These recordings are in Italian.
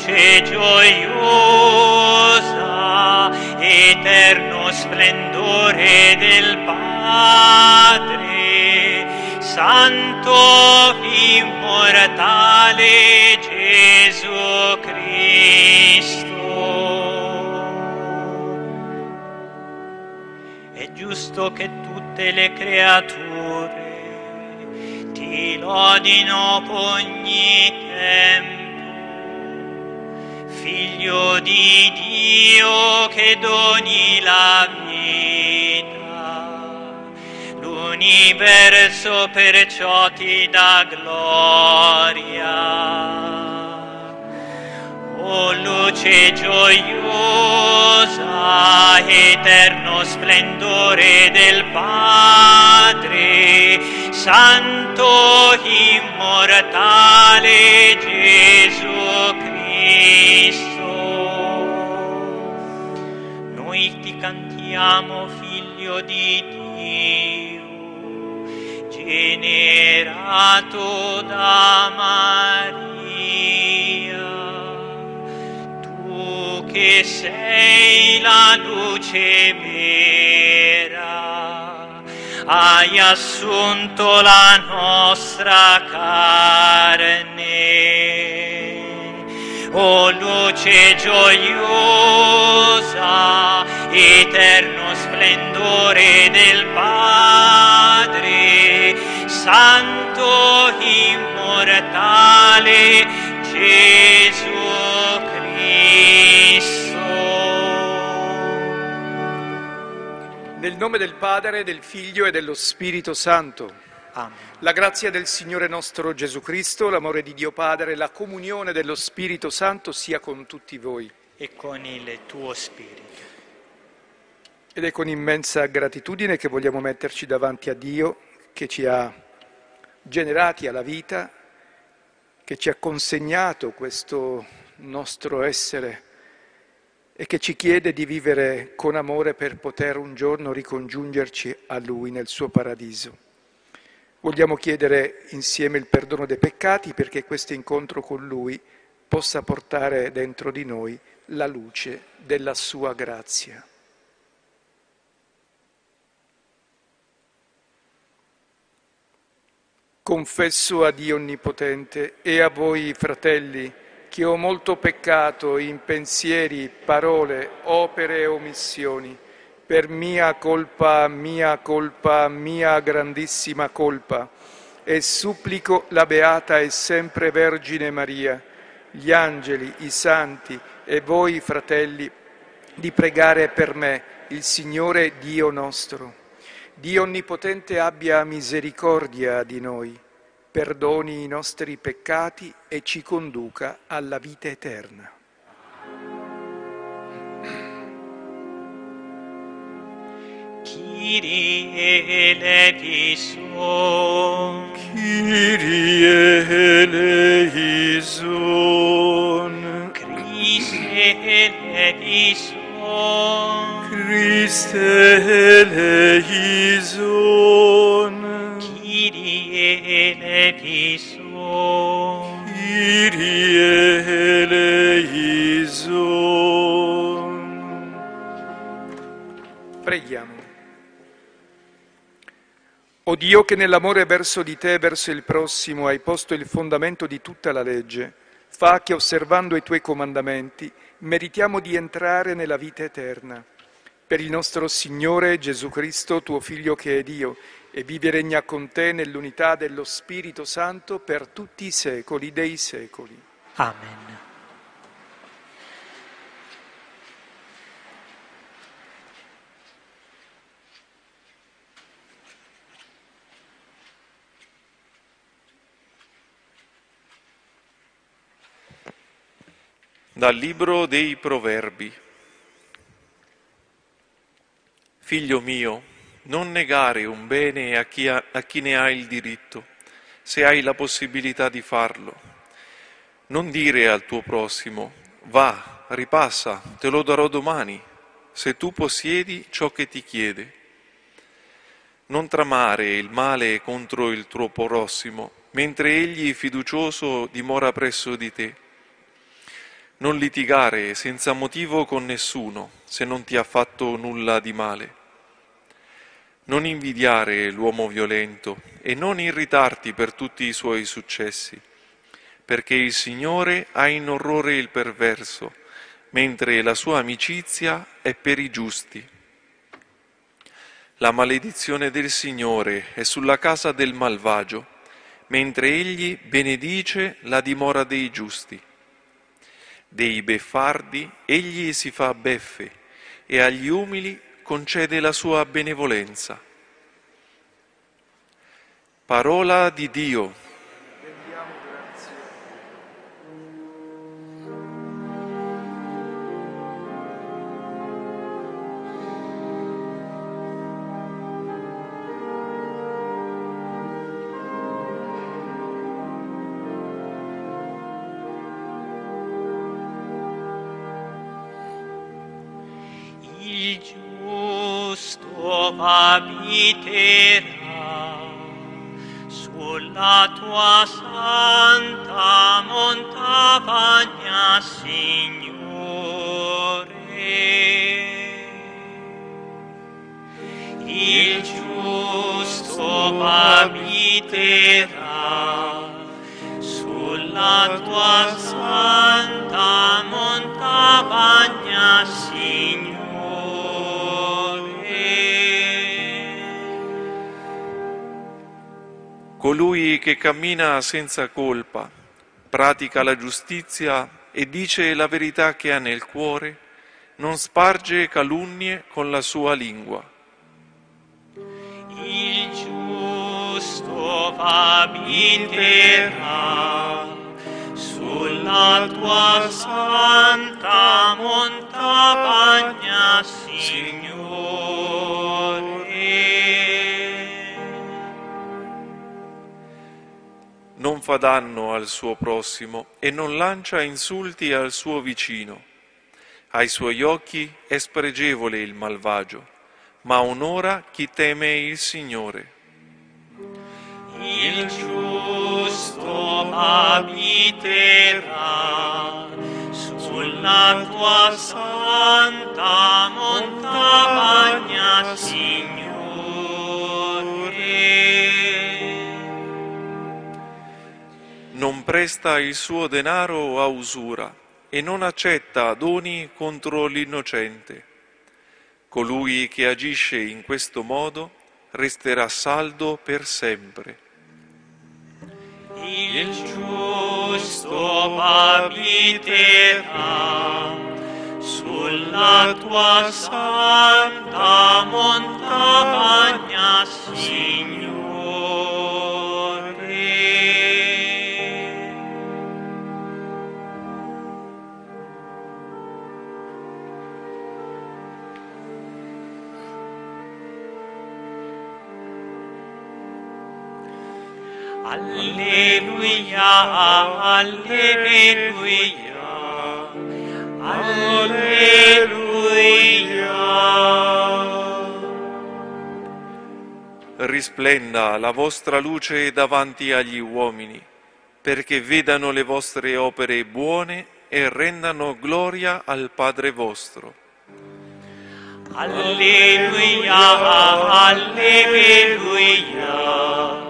luce gioiosa, eterno splendore del Padre, Santo immortale Gesù Cristo. È giusto che tutte le creature ti lodino ogni tempo, Figlio di Dio che doni la vita, l'universo perciò ti dà gloria. O luce gioiosa, eterno splendore del Padre, Santo immortale Gesù Cristo. Noi ti cantiamo, Figlio di Dio, generato da Maria, tu che sei la luce vera, hai assunto la nostra carne. O luce gioiosa, eterno splendore del Padre, Santo immortale Gesù Cristo. Nel nome del Padre, del Figlio e dello Spirito Santo. Amen. La grazia del Signore nostro Gesù Cristo, l'amore di Dio Padre, la comunione dello Spirito Santo sia con tutti voi. E con il tuo spirito. Ed è con immensa gratitudine che vogliamo metterci davanti a Dio, che ci ha generati alla vita, che ci ha consegnato questo nostro essere e che ci chiede di vivere con amore per poter un giorno ricongiungerci a Lui nel suo paradiso. Vogliamo chiedere insieme il perdono dei peccati perché questo incontro con Lui possa portare dentro di noi la luce della sua grazia. Confesso a Dio Onnipotente e a voi, fratelli, che ho molto peccato in pensieri, parole, opere e omissioni, per mia colpa, mia grandissima colpa, e supplico la Beata e sempre Vergine Maria, gli angeli, i santi e voi, fratelli, di pregare per me, il Signore Dio nostro. Dio Onnipotente abbia misericordia di noi, perdoni i nostri peccati e ci conduca alla vita eterna. Kyrie eleison. Kyrie eleison. Christe eleison. Christe eleison. Kyrie eleison. Kyrie eleison. Preghiamo. O Dio, che nell'amore verso di te e verso il prossimo hai posto il fondamento di tutta la legge, fa che osservando i tuoi comandamenti meritiamo di entrare nella vita eterna. Per il nostro Signore Gesù Cristo, tuo Figlio che è Dio, e vive e regna con te nell'unità dello Spirito Santo per tutti i secoli dei secoli. Amen. Dal libro dei Proverbi. Figlio mio, non negare un bene a chi ne ha il diritto, se hai la possibilità di farlo. Non dire al tuo prossimo, va, ripassa, te lo darò domani, se tu possiedi ciò che ti chiede. Non tramare il male contro il tuo prossimo, mentre egli fiducioso dimora presso di te. Non litigare senza motivo con nessuno, se non ti ha fatto nulla di male. Non invidiare l'uomo violento e non irritarti per tutti i suoi successi, perché il Signore ha in orrore il perverso, mentre la sua amicizia è per i giusti. La maledizione del Signore è sulla casa del malvagio, mentre egli benedice la dimora dei giusti. Dei beffardi egli si fa beffe e agli umili concede la sua benevolenza. Parola di Dio. Il giusto abiterà sulla tua santa montagna, Signore. Il giusto abiterà sulla tua santa montagna, Signore. Colui che cammina senza colpa, pratica la giustizia e dice la verità che ha nel cuore, non sparge calunnie con la sua lingua. Il giusto abiterà sulla tua santa montagna, Signore. Non fa danno al suo prossimo e non lancia insulti al suo vicino. Ai suoi occhi è spregevole il malvagio, ma onora chi teme il Signore. Il giusto abiterà sulla tua santa montagna, Signore. Non presta il suo denaro a usura e non accetta doni contro l'innocente. Colui che agisce in questo modo resterà saldo per sempre. Il giusto abiterà sulla tua santa montagna, Signore. Alleluia, alleluia, alleluia. Risplenda la vostra luce davanti agli uomini, perché vedano le vostre opere buone e rendano gloria al Padre vostro. Alleluia, alleluia.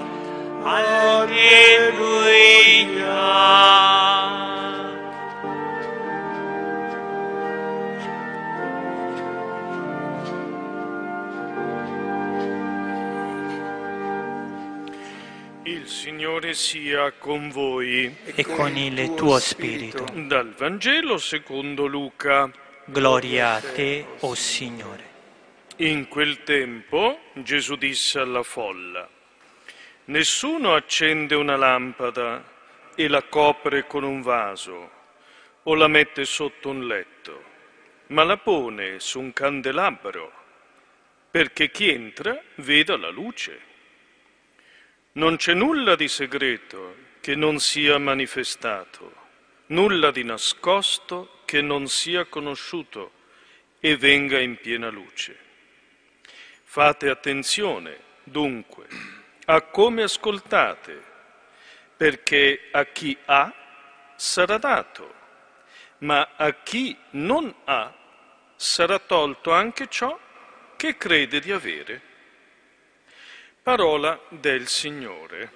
Alleluia. Il Signore sia con voi. E con il tuo spirito. Dal Vangelo secondo Luca. Gloria a te, o Signore. In quel tempo Gesù disse alla folla: nessuno accende una lampada e la copre con un vaso o la mette sotto un letto, ma la pone su un candelabro, perché chi entra veda la luce. Non c'è nulla di segreto che non sia manifestato, nulla di nascosto che non sia conosciuto e venga in piena luce. Fate attenzione, dunque, a come ascoltate, perché a chi ha sarà dato, ma a chi non ha sarà tolto anche ciò che crede di avere. Parola del Signore.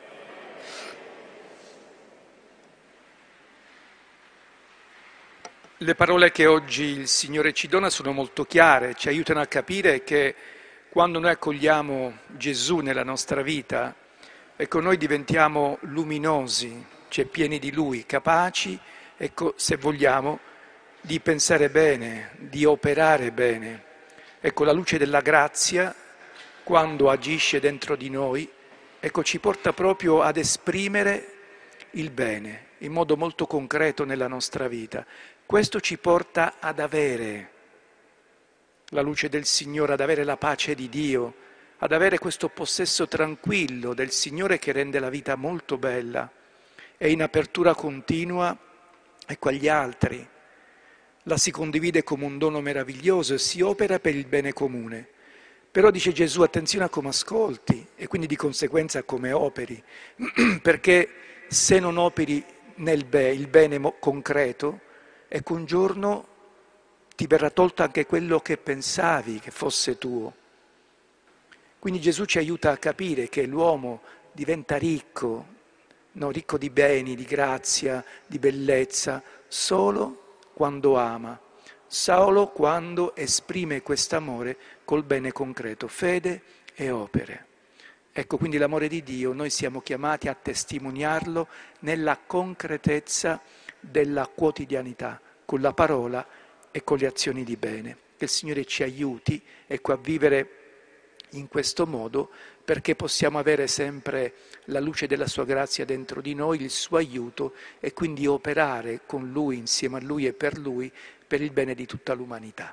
Le parole che oggi il Signore ci dona sono molto chiare, ci aiutano a capire che quando noi accogliamo Gesù nella nostra vita, ecco, noi diventiamo luminosi, cioè pieni di Lui, capaci, ecco, se vogliamo, di pensare bene, di operare bene. Ecco, la luce della grazia, quando agisce dentro di noi, ecco, ci porta proprio ad esprimere il bene in modo molto concreto nella nostra vita. Questo ci porta ad avere la luce del Signore, ad avere la pace di Dio, ad avere questo possesso tranquillo del Signore che rende la vita molto bella e in apertura continua, ecco, agli altri. La si condivide come un dono meraviglioso e si opera per il bene comune. Però dice Gesù, attenzione a come ascolti e quindi di conseguenza a come operi, perché se non operi il bene concreto, ecco, un giorno ti verrà tolto anche quello che pensavi che fosse tuo. Quindi Gesù ci aiuta a capire che l'uomo diventa ricco, no, ricco di beni, di grazia, di bellezza, solo quando ama, solo quando esprime quest'amore col bene concreto, fede e opere. Ecco, quindi l'amore di Dio, noi siamo chiamati a testimoniarlo nella concretezza della quotidianità, con la parola e con le azioni di bene. Che il Signore ci aiuti, ecco, a vivere in questo modo, perché possiamo avere sempre la luce della sua grazia dentro di noi, il suo aiuto, e quindi operare con Lui, insieme a Lui e per Lui, per il bene di tutta l'umanità.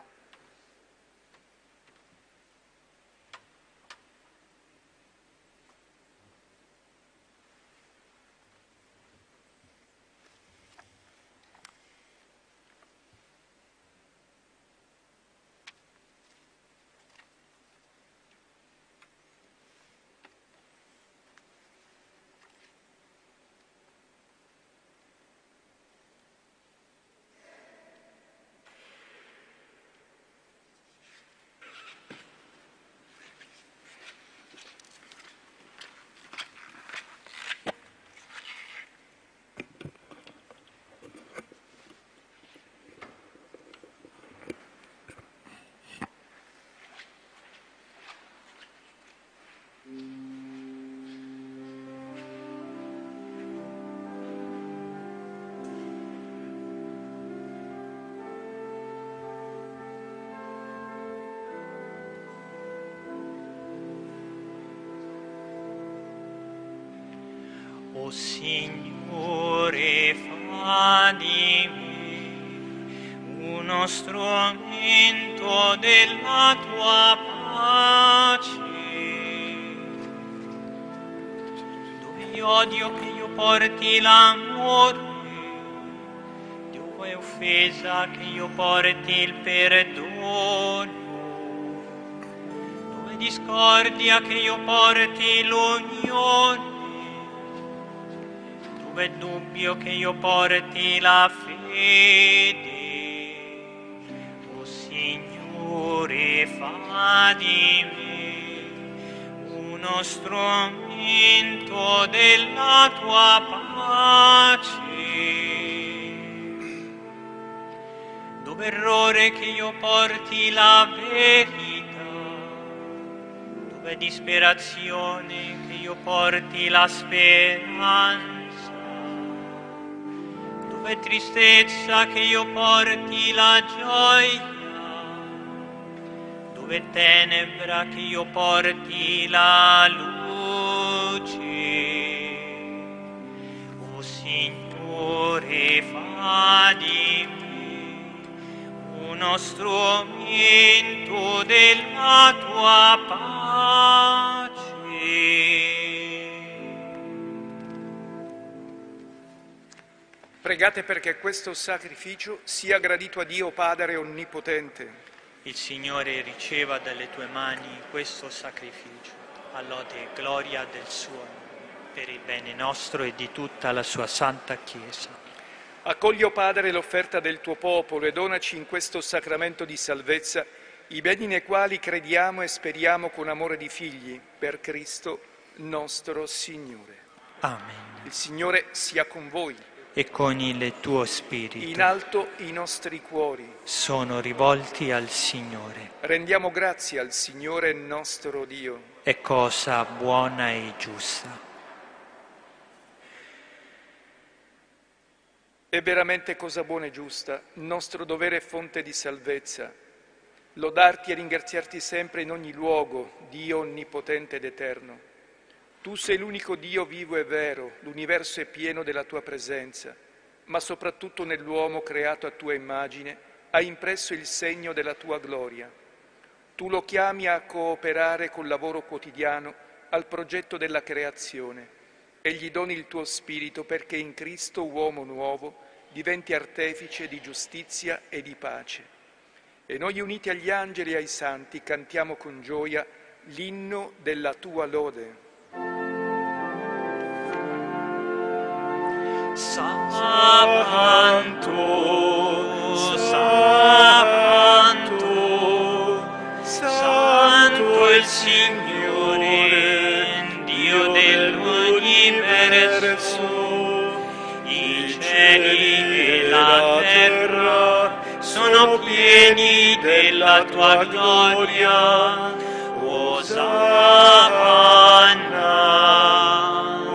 O Signore, fa di me uno strumento della tua pace. Dove io odio che io porti l'amore, dove è offesa che io porti il perdono, dove è discordia che io porti l'unione, è dubbio che io porti la fede. O Signore, fa di me uno strumento della tua pace. Dove errore che io porti la verità, dove disperazione che io porti la speranza, dove tristezza che io porti la gioia, dove tenebra che io porti la luce. O Signore, fa di me uno strumento della tua pace. Pregate perché questo sacrificio sia gradito a Dio Padre Onnipotente. Il Signore riceva dalle tue mani questo sacrificio, a lode e gloria del suo nome, per il bene nostro e di tutta la sua santa Chiesa. Accogli, o Padre, l'offerta del tuo popolo e donaci in questo sacramento di salvezza i beni nei quali crediamo e speriamo con amore di figli, per Cristo nostro Signore. Amen. Il Signore sia con voi. E con il tuo spirito In alto i nostri cuori. sono rivolti al Signore. Rendiamo grazie al Signore nostro Dio. È cosa buona e giusta. È veramente cosa buona e giusta, nostro dovere e fonte di salvezza, lodarti e ringraziarti sempre in ogni luogo, Dio onnipotente ed eterno. Tu sei l'unico Dio vivo e vero, l'universo è pieno della tua presenza, ma soprattutto nell'uomo creato a tua immagine hai impresso il segno della tua gloria. Tu lo chiami a cooperare col lavoro quotidiano al progetto della creazione e gli doni il tuo spirito perché in Cristo, uomo nuovo, diventi artefice di giustizia e di pace. E noi uniti agli angeli e ai santi cantiamo con gioia l'inno della tua lode. Santo, Santo, Santo il Signore, Dio dell'universo. I cieli e la terra sono pieni della tua gloria. Osanna,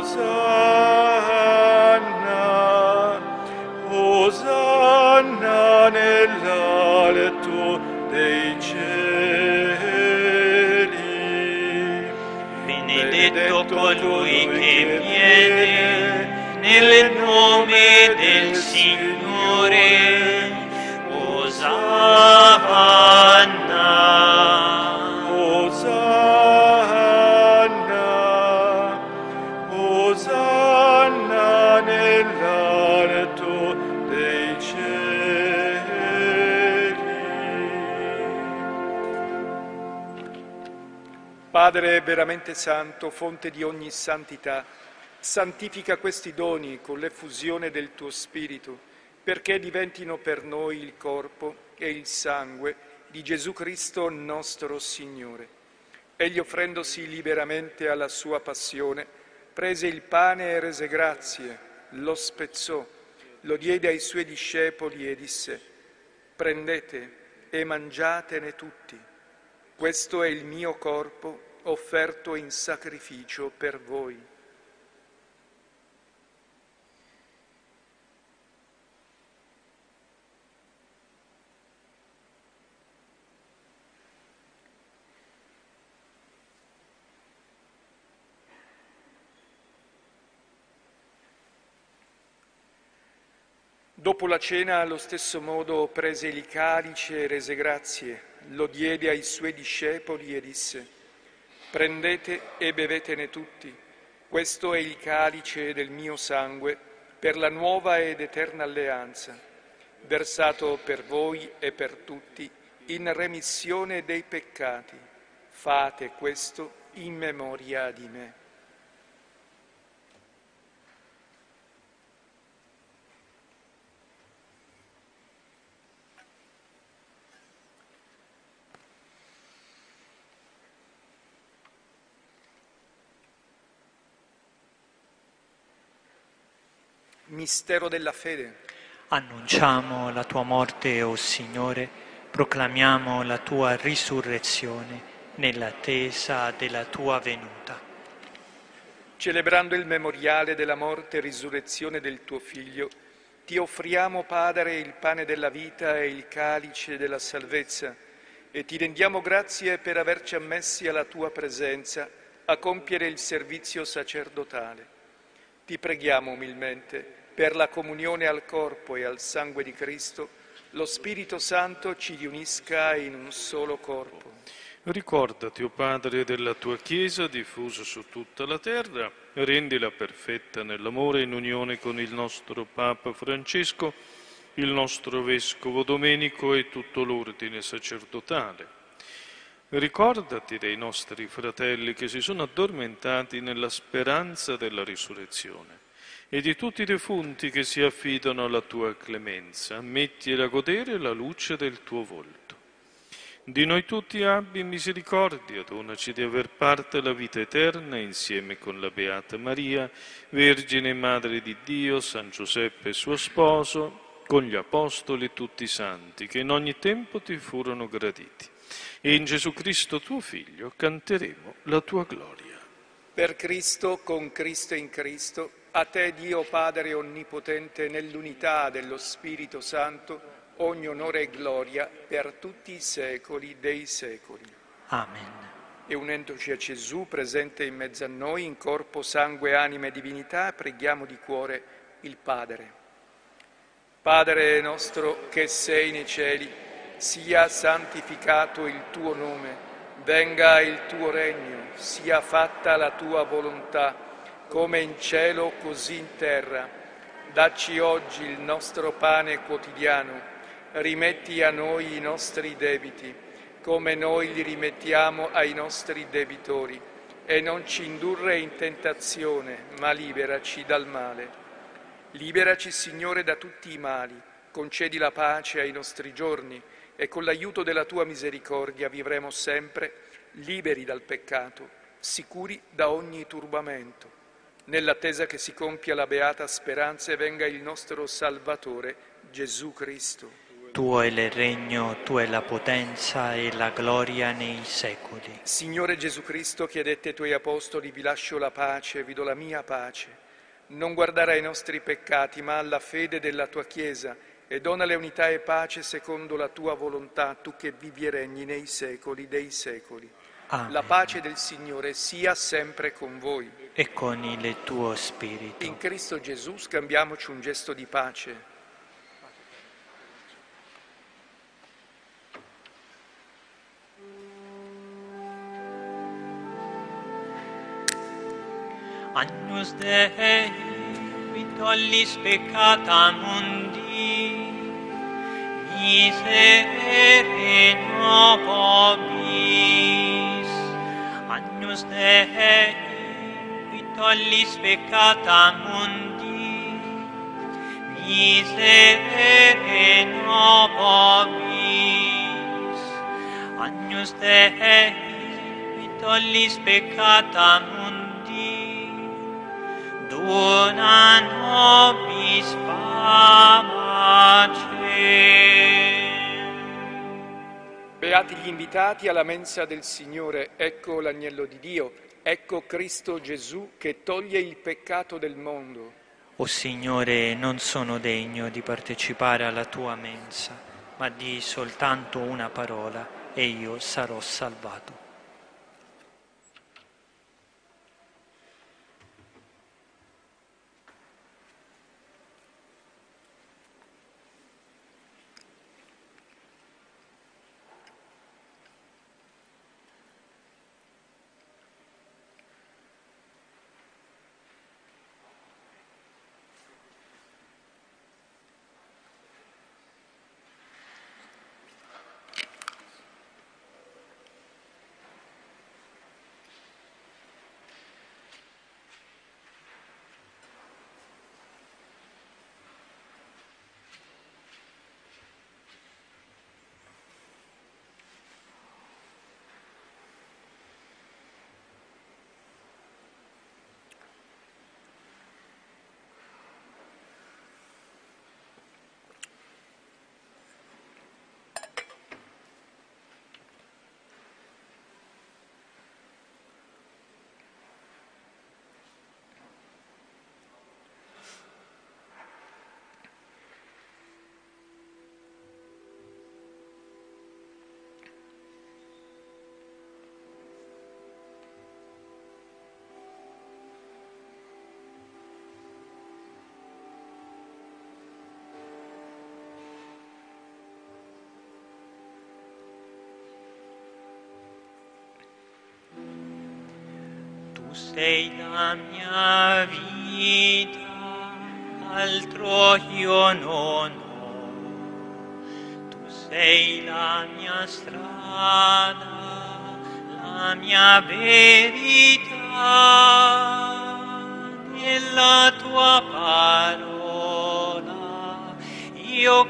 Osanna, Osanna nell'alto dei cieli. benedetto colui che viene nel nome del Signore. Osanna, Osanna, Osanna nell'alto dei cieli. Padre veramente santo, fonte di ogni santità, santifica questi doni con l'effusione del tuo Spirito, perché diventino per noi il corpo e il sangue di Gesù Cristo nostro Signore. Egli, offrendosi liberamente alla sua passione, prese il pane e rese grazie, lo spezzò, lo diede ai suoi discepoli e disse: «Prendete e mangiatene tutti. Questo è il mio corpo offerto in sacrificio per voi». Dopo la cena, allo stesso modo, prese il calice e rese grazie, lo diede ai suoi discepoli e disse: «Prendete e bevetene tutti, questo è il calice del mio sangue per la nuova ed eterna alleanza, versato per voi e per tutti in remissione dei peccati. Fate questo in memoria di me». Mistero della fede. Annunciamo la tua morte, o Signore, proclamiamo la tua risurrezione nell'attesa della tua venuta. Celebrando il memoriale della morte e risurrezione del tuo Figlio, ti offriamo, Padre, il pane della vita e il calice della salvezza, e ti rendiamo grazie per averci ammessi alla tua presenza a compiere il servizio sacerdotale. Ti preghiamo umilmente, per la comunione al corpo e al sangue di Cristo, lo Spirito Santo ci riunisca in un solo corpo. Ricordati, o Padre, della tua Chiesa diffusa su tutta la terra, rendila perfetta nell'amore in unione con il nostro Papa Francesco, il nostro Vescovo Domenico e tutto l'ordine sacerdotale. Ricordati dei nostri fratelli che si sono addormentati nella speranza della risurrezione e di tutti i defunti che si affidano alla tua clemenza, mettili a godere la luce del tuo volto. Di noi tutti abbi misericordia, donaci di aver parte alla vita eterna insieme con la Beata Maria, Vergine e Madre di Dio, San Giuseppe suo sposo, con gli Apostoli e tutti i santi, che in ogni tempo ti furono graditi. E in Gesù Cristo tuo Figlio canteremo la tua gloria. Per Cristo, con Cristo e in Cristo, a te Dio Padre Onnipotente, nell'unità dello Spirito Santo, ogni onore e gloria per tutti i secoli dei secoli. Amen. E unendoci a Gesù, presente in mezzo a noi, in corpo, sangue, anima e divinità, preghiamo di cuore il Padre. Padre nostro che sei nei cieli, sia santificato il tuo nome, venga il tuo regno, sia fatta la tua volontà, come in cielo così in terra. Dacci oggi il nostro pane quotidiano, rimetti a noi i nostri debiti, come noi li rimettiamo ai nostri debitori, e non ci indurre in tentazione, ma liberaci dal male. Liberaci, Signore, da tutti i mali, concedi la pace ai nostri giorni, e con l'aiuto della tua misericordia vivremo sempre liberi dal peccato, sicuri da ogni turbamento, nell'attesa che si compia la beata speranza e venga il nostro Salvatore, Gesù Cristo. Tuo è il regno, tua è la potenza e la gloria nei secoli. Signore Gesù Cristo, che hai detto ai tuoi apostoli, vi lascio la pace, vi do la mia pace. Non guardare ai nostri peccati, ma alla fede della tua Chiesa, e donale unità e pace secondo la tua volontà, tu che vivi e regni nei secoli dei secoli. Amen. La pace del Signore sia sempre con voi. E con il tuo spirito. In Cristo Gesù scambiamoci un gesto di pace. Agnus Dei, qui tollis peccata mundi, miserere nobis. Agnus Dei, qui tollis peccata mundi, miserere nobis. Agnus Dei, qui tollis peccata mundi, dona nobis pacem. Beati gli invitati alla mensa del Signore, ecco l'agnello di Dio, ecco Cristo Gesù che toglie il peccato del mondo. O Signore, non sono degno di partecipare alla tua mensa, ma di soltanto una parola e io sarò salvato. Sei la mia vita, altro io non ho. Tu sei la mia strada, la mia verità. nella tua parola io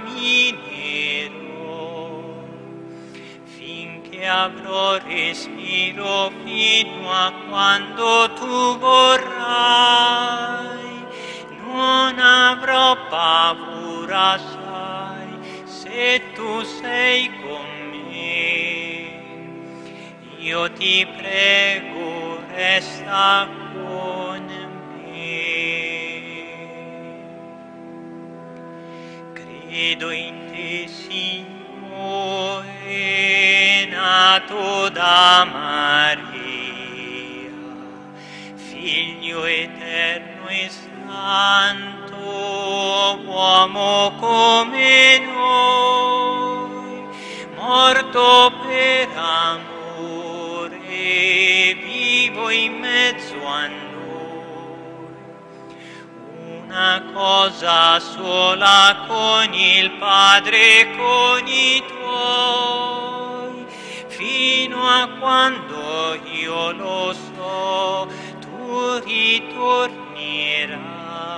camminerò, finché avrò respiro fino a quando tu vorrai. Non avrò paura, sai, se tu sei con me. Io ti prego, resta con me. Credo in te, Signore, nato da Maria, Figlio eterno e santo, uomo come noi, morto per amore, vivo in mezzo a noi. Una cosa sola con il Padre e con i tuoi, fino a quando io lo so, tu ritornerai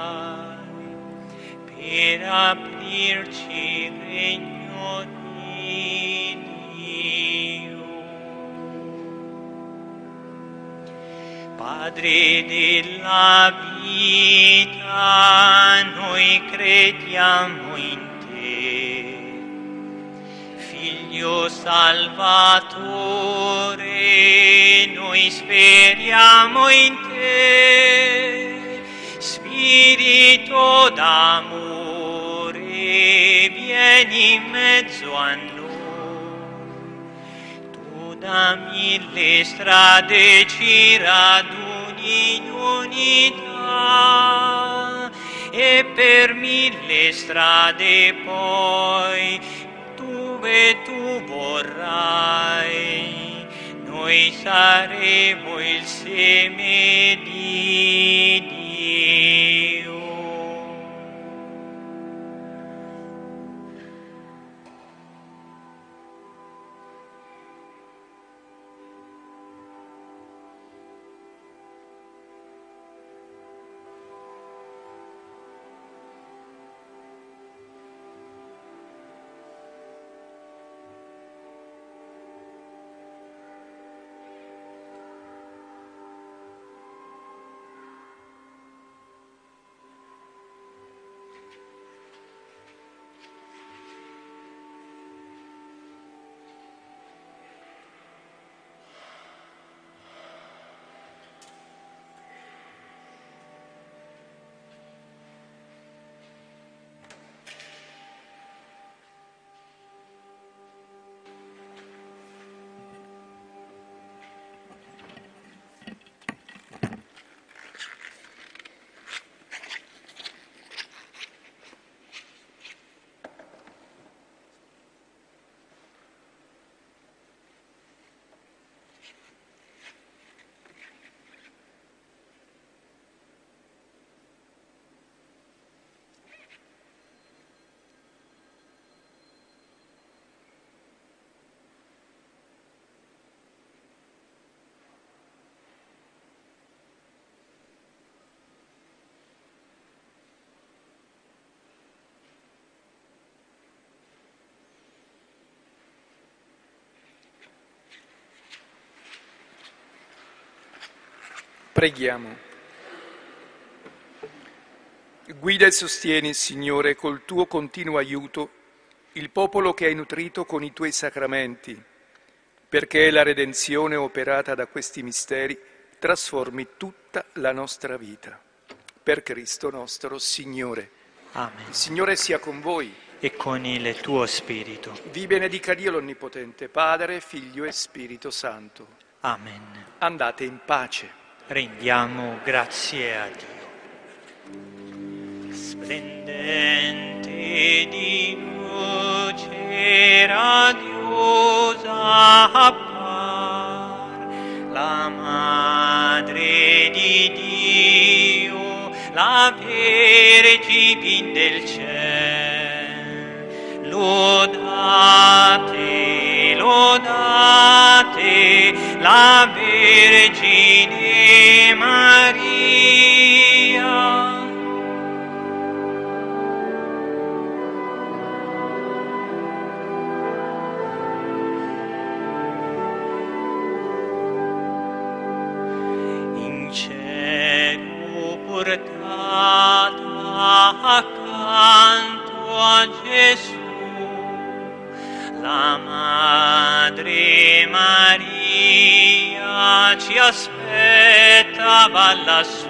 per aprirci il regno di Dio. Padre della vita, noi crediamo in te. Figlio Salvatore, noi speriamo in te. Spirito d'amore, vieni in mezzo a noi. Tu da mille strade ci raduni in unità, e per mille strade poi, dove tu vorrai, noi saremo il seme di Dio. Preghiamo. Guida e sostieni, Signore, col tuo continuo aiuto, il popolo che hai nutrito con i tuoi sacramenti, perché la redenzione operata da questi misteri trasformi tutta la nostra vita. Per Cristo nostro Signore. Amen. Il Signore sia con voi. E con il tuo spirito. Vi benedica Dio l'Onnipotente, Padre, Figlio e Spirito Santo. Amen. Andate in pace. Rendiamo grazie a Dio. Splendente di luce radiosa appar la Madre di Dio, la Vergine del cielo. Lodate, lodate la Vergine Maria. ci aspettava lassù.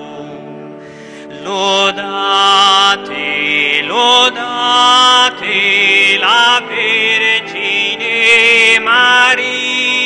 Lodate, lodate la Vergine Maria.